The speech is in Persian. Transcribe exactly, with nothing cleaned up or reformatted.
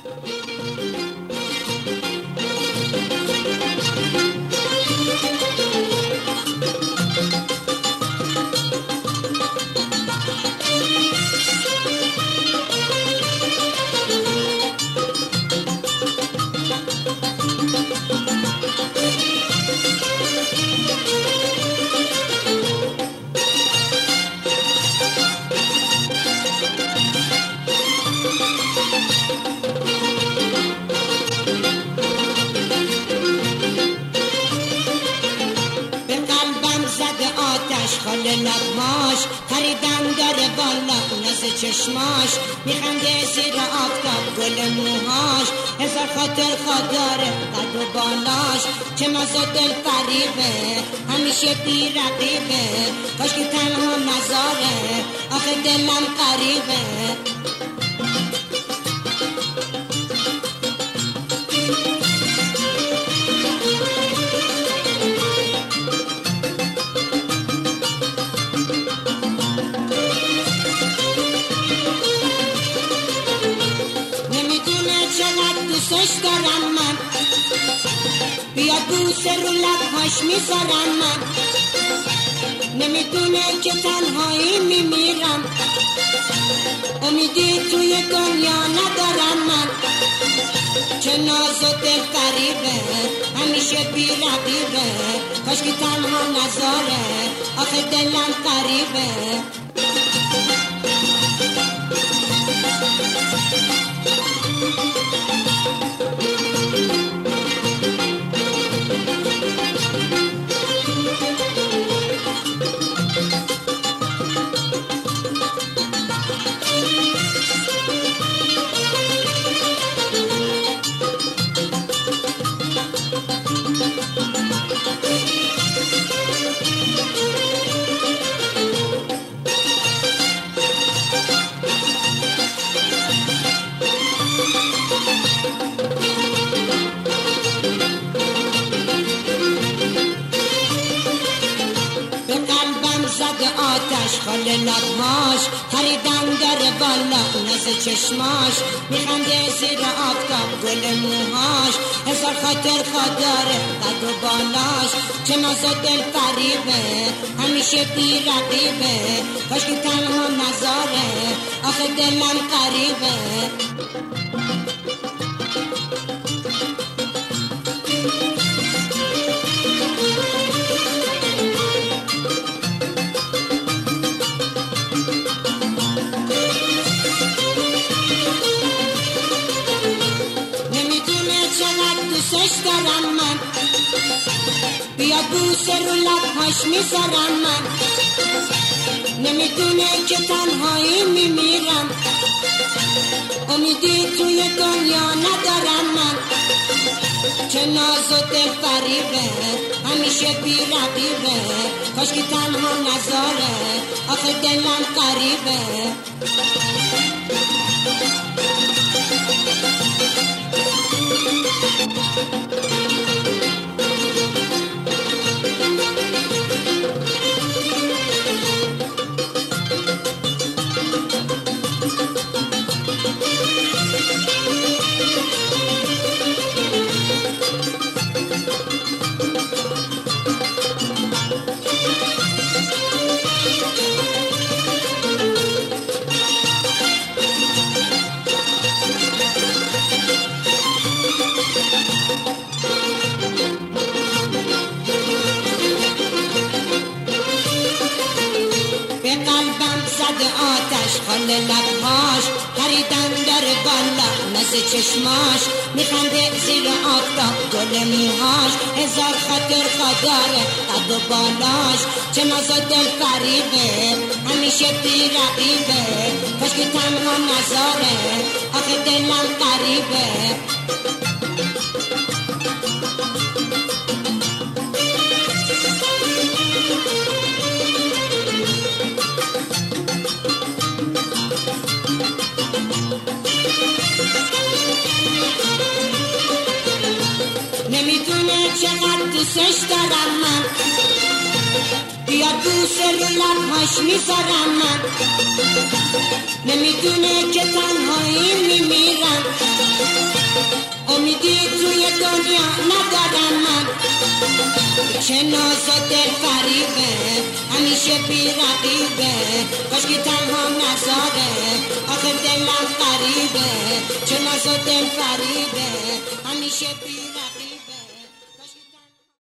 لبماش خریدم داره بالا ناز چشماش میخنده زیر آفتاب گل موهاش هزار خاطر خداره قد و بالاش چه ناز و دل فریبه همیشه بی رقیبه کاش که تنها نذاره آخه دلم قریبه دوستش دارم من بیا بوسه رو لبهاش میذارم من نمیدونه که تنهایی میمیرم امیدی توی دنیا ندارم من چه ناز و دل فریبه همیشه بی رقیبه کاش که تنها نذاره آخه دلم قریبه خاله لبهاش خریدم داره بالا ناز چشماش میخنده زیر آفتاب گل موهاش هزار خاطر خداره قد و بالاش چه ناز و دل فریبه همیشه بی رقیبه کاش که تنها نذاره آخه دلم قریبه دوستش دارم من بیا بوسه رو لبهاش میذارم من نمیدونه که تنهایی میمیرم امیدی توی دنیا ندارم من چه ناز و دل فریبه همیشه بی رقیبه کاش که تنها نذاره آخه دلم قریبه خاله لبهاش خریدم داره بالا ناز چشماش میخنده زیر آفتاب گل موهاش هزار خاطر خداره قد و بالاش چه ناز و دل فریبه همیشه بی رقیبه کاش که تنها نذاره آخه دلم قریبه نمیدونه چقدر دوستش دارم من بیا بوسه رو لبهاش میذارم من نمیدونه که تنهایی میمیرم ندارم من چه ناز و دل فریبه همیشه بی رقیبه کاش که تنها نذاره آخه دلم غریبه چه ناز و دل فریبه همیشه بی رقیبه